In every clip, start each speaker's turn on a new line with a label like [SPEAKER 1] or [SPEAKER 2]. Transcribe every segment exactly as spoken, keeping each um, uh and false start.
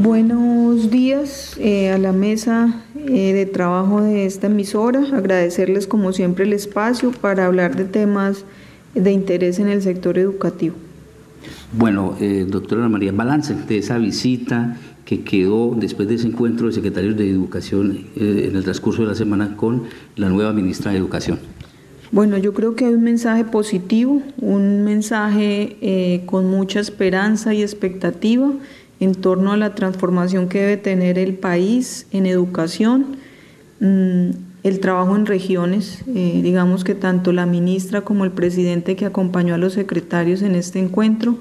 [SPEAKER 1] Buenos días eh, a la mesa eh, de trabajo de esta emisora. Agradecerles como siempre el espacio para hablar de temas de interés en el sector educativo.
[SPEAKER 2] Bueno, eh, doctora Ana María, balance de esa visita que quedó después de ese encuentro de secretarios de Educación eh, en el transcurso de la semana con la nueva ministra de Educación.
[SPEAKER 1] Bueno, yo creo que hay un mensaje positivo, un mensaje eh, con mucha esperanza y expectativa en torno a la transformación que debe tener el país en educación, mmm, el trabajo en regiones, eh, digamos que tanto la ministra como el presidente que acompañó a los secretarios en este encuentro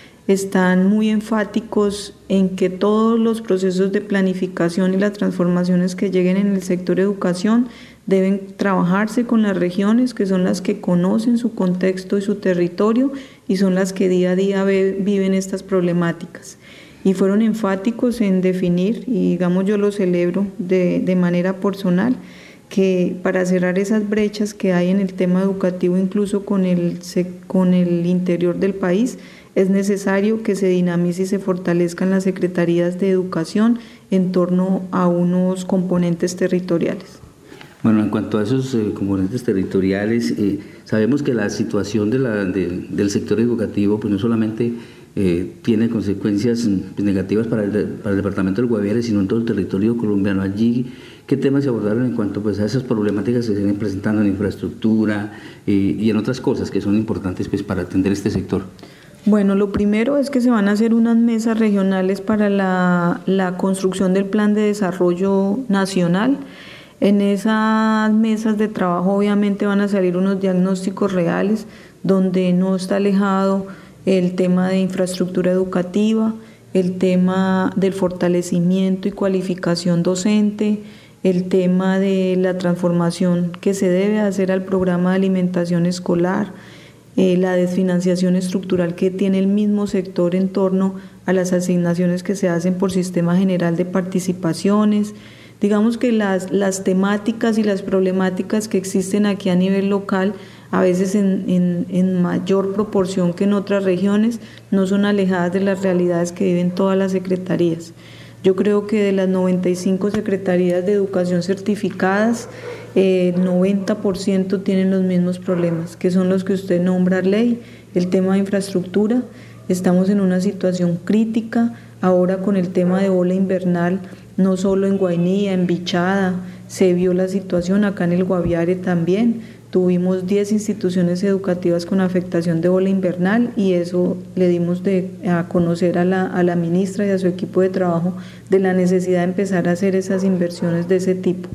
[SPEAKER 1] están muy enfáticos en que todos los procesos de planificación y las transformaciones que lleguen en el sector educación deben trabajarse con las regiones, que son las que conocen su contexto y su territorio y son las que día a día ve, viven estas problemáticas. Y fueron enfáticos en definir, y digamos yo lo celebro de, de manera personal, que para cerrar esas brechas que hay en el tema educativo, incluso con el, con el interior del país, es necesario que se dinamice y se fortalezcan las secretarías de educación en torno a unos componentes territoriales.
[SPEAKER 2] Bueno, en cuanto a esos eh, componentes territoriales, eh, sabemos que la situación de la, de, del sector educativo pues no solamente eh, tiene consecuencias pues, negativas para el, para el departamento del Guaviare, sino en todo el territorio colombiano. Allí, ¿qué temas se abordaron en cuanto pues, a esas problemáticas que se vienen presentando en infraestructura eh, y en otras cosas que son importantes pues, para atender este sector?
[SPEAKER 1] Bueno, lo primero es que se van a hacer unas mesas regionales para la, la construcción del Plan de Desarrollo Nacional. En esas mesas de trabajo obviamente van a salir unos diagnósticos reales donde no está alejado el tema de infraestructura educativa, el tema del fortalecimiento y cualificación docente, el tema de la transformación que se debe hacer al programa de alimentación escolar, eh, la desfinanciación estructural que tiene el mismo sector en torno a las asignaciones que se hacen por Sistema General de Participaciones. Digamos que las, las temáticas y las problemáticas que existen aquí a nivel local, a veces en, en, en mayor proporción que en otras regiones, no son alejadas de las realidades que viven todas las secretarías. Yo creo que de las noventa y cinco secretarías de educación certificadas, eh, el noventa por ciento tienen los mismos problemas, que son los que usted nombra, Ley, el tema de infraestructura. Estamos en una situación crítica, ahora con el tema de ola invernal, no solo en Guainía, en Bichada, se vio la situación, acá en el Guaviare también. Tuvimos diez instituciones educativas con afectación de ola invernal y eso le dimos de, a conocer a la, a la ministra y a su equipo de trabajo de la necesidad de empezar a hacer esas inversiones de ese tipo.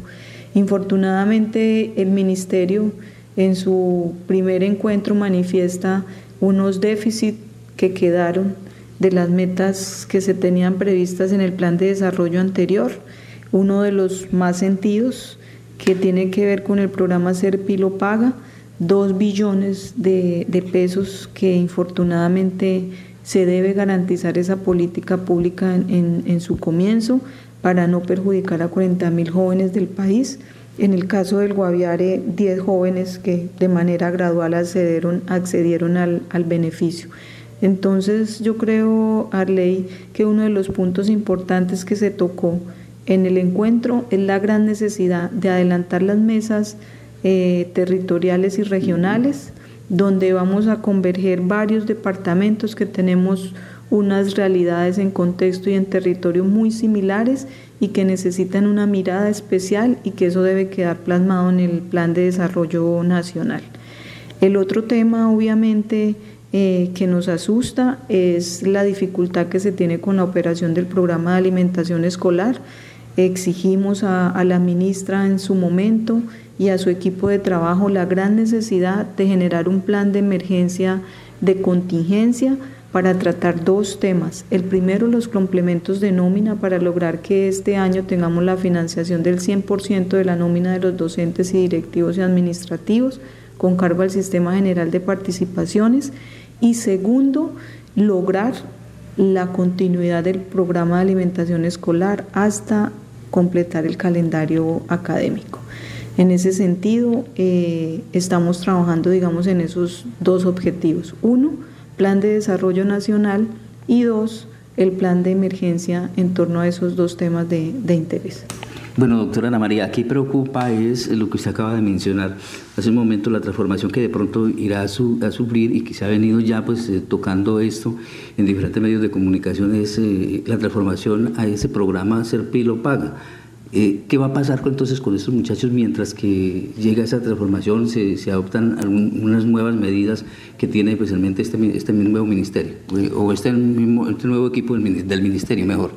[SPEAKER 1] Infortunadamente, el ministerio en su primer encuentro manifiesta unos déficits que quedaron de las metas que se tenían previstas en el plan de desarrollo anterior. Uno de los más sentidos, que tiene que ver con el programa Serpi lo Paga, dos billones de, de pesos que infortunadamente se debe garantizar esa política pública en, en, en su comienzo para no perjudicar a cuarenta mil jóvenes del país. En el caso del Guaviare, diez jóvenes que de manera gradual accedieron, accedieron al, al beneficio. Entonces yo creo, Arley, que uno de los puntos importantes que se tocó en el encuentro es la gran necesidad de adelantar las mesas eh, territoriales y regionales, donde vamos a converger varios departamentos que tenemos unas realidades en contexto y en territorio muy similares y que necesitan una mirada especial y que eso debe quedar plasmado en el Plan de Desarrollo Nacional. El otro tema, obviamente, Eh, que nos asusta es la dificultad que se tiene con la operación del programa de alimentación escolar. Exigimos a, a la ministra en su momento y a su equipo de trabajo la gran necesidad de generar un plan de emergencia de contingencia para tratar dos temas. El primero, los complementos de nómina para lograr que este año tengamos la financiación del cien por ciento de la nómina de los docentes y directivos y administrativos con cargo al Sistema General de Participaciones. Y segundo, lograr la continuidad del programa de alimentación escolar hasta completar el calendario académico. En ese sentido, eh, estamos trabajando, digamos, en esos dos objetivos. Uno, Plan de Desarrollo Nacional y dos, el plan de emergencia en torno a esos dos temas de, de interés.
[SPEAKER 2] Bueno, doctora Ana María, aquí preocupa es lo que usted acaba de mencionar hace un momento, la transformación que de pronto irá a, su, a sufrir y que se ha venido ya pues eh, tocando esto en diferentes medios de comunicación, es eh, la transformación a ese programa Serpi lo paga. Eh, ¿Qué va a pasar con, entonces con estos muchachos mientras que llega esa transformación, se, se adoptan algunas nuevas medidas que tiene especialmente este, este nuevo ministerio o este, mismo, este nuevo equipo del, del ministerio mejor?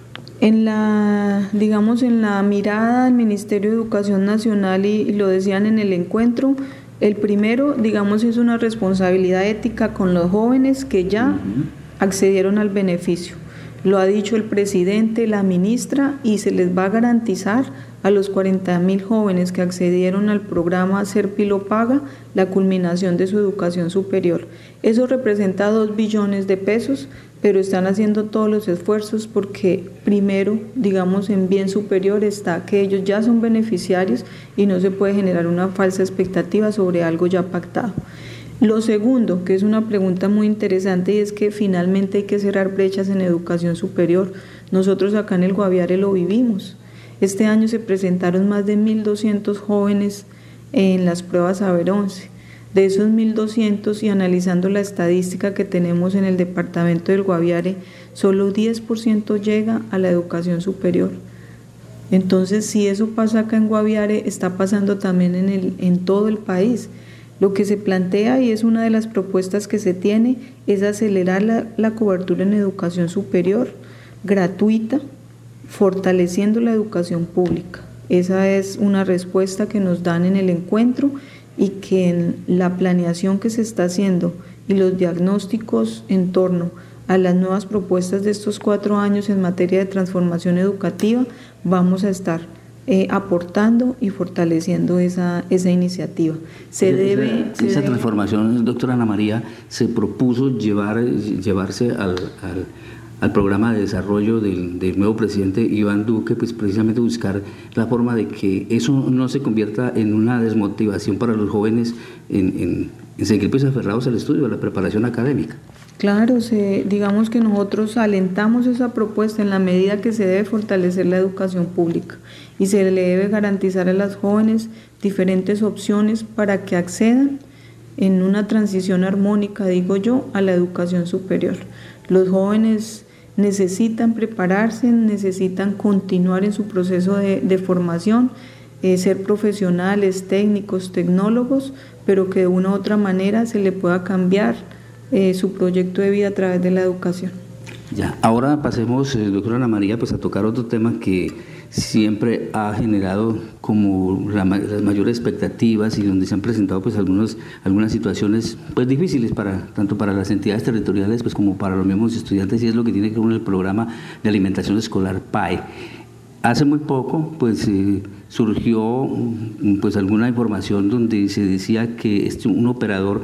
[SPEAKER 1] En la, digamos, en la mirada del Ministerio de Educación Nacional, y, y lo decían en el encuentro, el primero, digamos, es una responsabilidad ética con los jóvenes que ya uh-huh. accedieron al beneficio. Lo ha dicho el presidente, la ministra, y se les va a garantizar a los cuarenta mil jóvenes que accedieron al programa Serpi lo paga la culminación de su educación superior. Eso representa dos billones de pesos, pero están haciendo todos los esfuerzos porque primero, digamos, en bien superior está que ellos ya son beneficiarios y no se puede generar una falsa expectativa sobre algo ya pactado. Lo segundo, que es una pregunta muy interesante, y es que finalmente hay que cerrar brechas en educación superior. Nosotros acá en el Guaviare lo vivimos. Este año se presentaron más de mil doscientos jóvenes en las pruebas Saber once. De esos mil doscientos, y analizando la estadística que tenemos en el departamento del Guaviare, solo diez por ciento llega a la educación superior. Entonces, si eso pasa acá en Guaviare, está pasando también en, el, en todo el país. Lo que se plantea, y es una de las propuestas que se tiene, es acelerar la, la cobertura en educación superior, gratuita, fortaleciendo la educación pública. Esa es una respuesta que nos dan en el encuentro y que en la planeación que se está haciendo y los diagnósticos en torno a las nuevas propuestas de estos cuatro años en materia de transformación educativa, vamos a estar Eh, aportando y fortaleciendo esa, esa iniciativa. Se
[SPEAKER 2] esa,
[SPEAKER 1] debe,
[SPEAKER 2] esa,
[SPEAKER 1] se
[SPEAKER 2] esa
[SPEAKER 1] debe...
[SPEAKER 2] transformación, doctora Ana María, se propuso llevar, llevarse al, al, al programa de desarrollo del, del nuevo presidente Iván Duque, pues precisamente buscar la forma de que eso no se convierta en una desmotivación para los jóvenes en, en, en seguir pues aferrados al estudio, a la preparación académica.
[SPEAKER 1] Claro, se, digamos que nosotros alentamos esa propuesta en la medida que se debe fortalecer la educación pública y se le debe garantizar a las jóvenes diferentes opciones para que accedan en una transición armónica, digo yo, a la educación superior. Los jóvenes necesitan prepararse, necesitan continuar en su proceso de, de formación, eh, ser profesionales, técnicos, tecnólogos, pero que de una u otra manera se le pueda cambiar Eh, su proyecto de vida a través de la educación.
[SPEAKER 2] Ya, ahora pasemos, eh, doctora Ana María, pues a tocar otro tema que siempre ha generado como la, las mayores expectativas y donde se han presentado pues algunos, algunas situaciones pues difíciles para tanto para las entidades territoriales pues como para los mismos estudiantes, y es lo que tiene que ver con el programa de alimentación escolar P A E. Hace muy poco pues eh, surgió pues alguna información donde se decía que este, un operador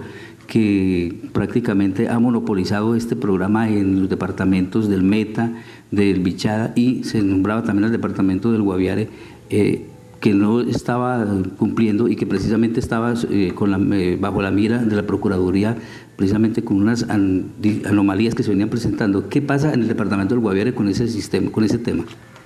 [SPEAKER 2] que prácticamente ha monopolizado este programa en los departamentos del Meta, del Bichada, y se nombraba también el departamento del Guaviare, eh, que no estaba cumpliendo y que precisamente estaba eh, con la, eh, bajo la mira de la Procuraduría, precisamente con unas an, anomalías que se venían presentando. ¿Qué pasa en el departamento del Guaviare con ese sistema, con ese tema?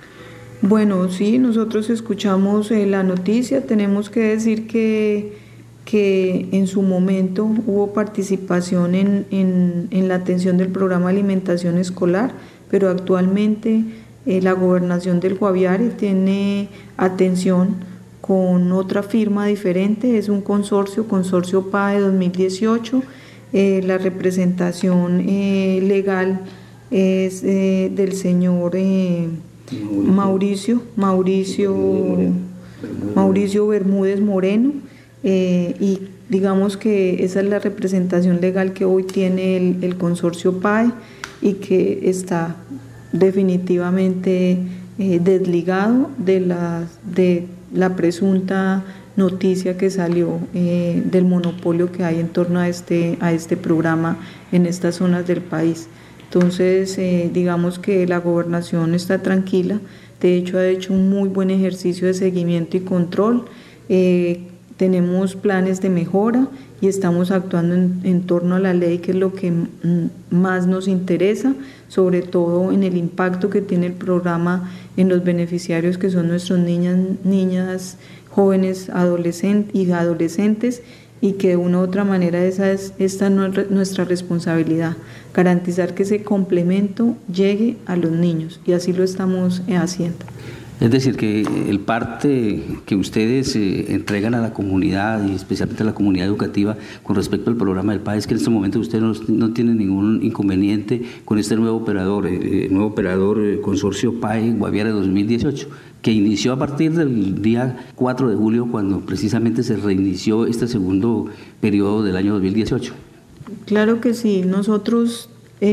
[SPEAKER 1] Bueno, sí, nosotros escuchamos eh, la noticia. Tenemos que decir que que en su momento hubo participación en, en, en la atención del programa de alimentación escolar, pero actualmente eh, la gobernación del Guaviare tiene atención con otra firma diferente, es un consorcio, Consorcio P A E dos mil dieciocho, eh, la representación eh, legal es eh, del señor eh, Mauricio, Mauricio, Mauricio Bermúdez Moreno, Eh, y digamos que esa es la representación legal que hoy tiene el, el consorcio P A E y que está definitivamente eh, desligado de la, de la presunta noticia que salió eh, del monopolio que hay en torno a este, a este programa en estas zonas del país. Entonces, eh, digamos que la gobernación está tranquila, de hecho ha hecho un muy buen ejercicio de seguimiento y control. eh, Tenemos planes de mejora y estamos actuando en, en torno a la ley, que es lo que más nos interesa, sobre todo en el impacto que tiene el programa en los beneficiarios, que son nuestros niñas, niñas jóvenes adolescentes y adolescentes, y que de una u otra manera esa es esta es nuestra responsabilidad, garantizar que ese complemento llegue a los niños, y así lo estamos haciendo.
[SPEAKER 2] Es decir, que el parte que ustedes eh, entregan a la comunidad y especialmente a la comunidad educativa con respecto al programa del P A E, es que en este momento ustedes no, no tienen ningún inconveniente con este nuevo operador, eh, nuevo operador eh, Consorcio P A E Guaviare dos mil dieciocho, que inició a partir del día cuatro de julio, cuando precisamente se reinició este segundo periodo del año dos mil dieciocho.
[SPEAKER 1] Claro que sí, nosotros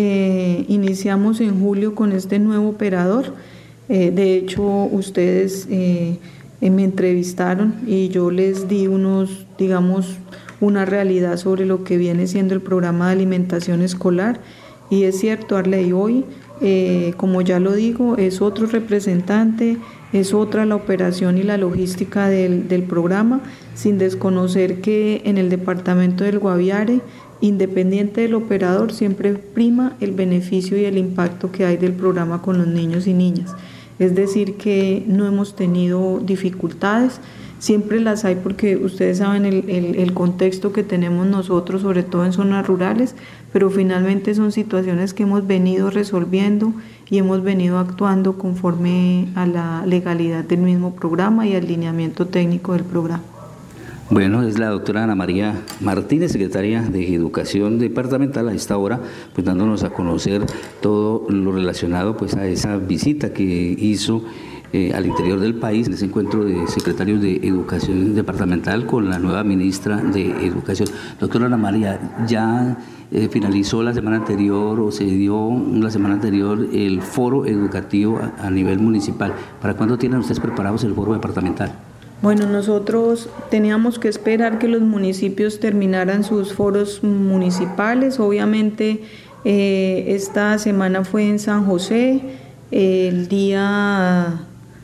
[SPEAKER 1] eh, iniciamos en julio con este nuevo operador. Eh, de hecho, ustedes eh, eh, me entrevistaron y yo les di unos, digamos, una realidad sobre lo que viene siendo el programa de alimentación escolar, y es cierto, Arley, hoy, eh, como ya lo digo, es otro representante, es otra la operación y la logística del, del programa, sin desconocer que en el departamento del Guaviare, independiente del operador, siempre prima el beneficio y el impacto que hay del programa con los niños y niñas. Es decir, que no hemos tenido dificultades, siempre las hay porque ustedes saben el, el, el contexto que tenemos nosotros, sobre todo en zonas rurales, pero finalmente son situaciones que hemos venido resolviendo y hemos venido actuando conforme a la legalidad del mismo programa y al lineamiento técnico del programa.
[SPEAKER 2] Bueno, es la doctora Ana María Martínez, secretaria de Educación Departamental, a esta hora, pues dándonos a conocer todo lo relacionado pues a esa visita que hizo eh, al interior del país, en ese encuentro de secretarios de Educación Departamental con la nueva ministra de Educación. Doctora Ana María, ya eh, finalizó la semana anterior o se dio la semana anterior el foro educativo a, a nivel municipal. ¿Para cuándo tienen ustedes preparados el foro departamental?
[SPEAKER 1] Bueno, nosotros teníamos que esperar que los municipios terminaran sus foros municipales. Obviamente, eh, esta semana fue en San José, eh, el día,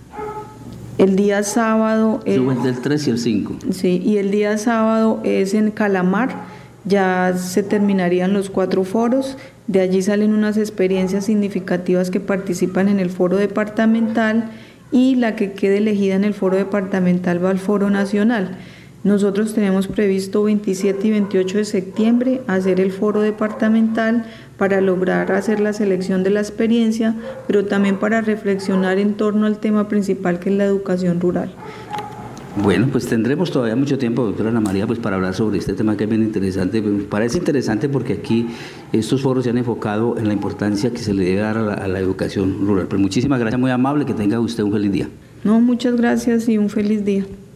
[SPEAKER 1] el día sábado.
[SPEAKER 2] Eh, del tres y el cinco.
[SPEAKER 1] Sí, y el día sábado es en Calamar, ya se terminarían los cuatro foros. De allí salen unas experiencias significativas que participan en el foro departamental, y la que quede elegida en el foro departamental va al foro nacional. Nosotros tenemos previsto veintisiete y veintiocho de septiembre hacer el foro departamental para lograr hacer la selección de la experiencia, pero también para reflexionar en torno al tema principal, que es la educación rural.
[SPEAKER 2] Bueno, pues tendremos todavía mucho tiempo, doctora Ana María, pues para hablar sobre este tema que es bien interesante. Me parece interesante porque aquí estos foros se han enfocado en la importancia que se le debe dar a la, a la educación rural. Pero muchísimas gracias, muy amable, que tenga usted un feliz día.
[SPEAKER 1] No, muchas gracias y un feliz día.